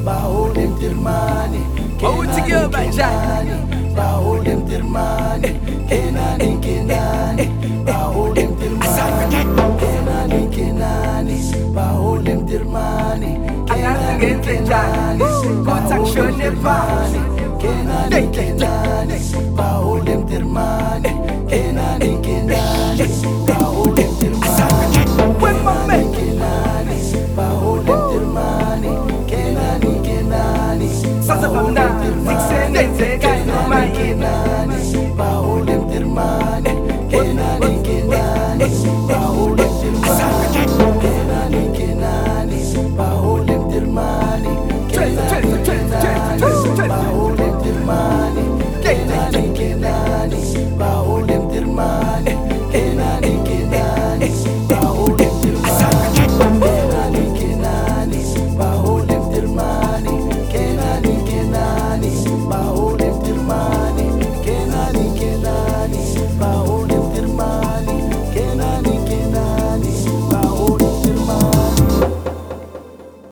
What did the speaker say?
bahole mtirmani, Kenani, bahole mtirmani, Kenani, bahole mtirmani, Kenani, bahole mtirmani, Kenani, bahole mtirmani, Kenani, bahole mtirmani, Kenani, bahole mtirmani. When my man Kenani, bahole mtirmani, Kenani, sasa pamna, sixeneze kaino mai Kenani, bahole mtirmani, Kenani,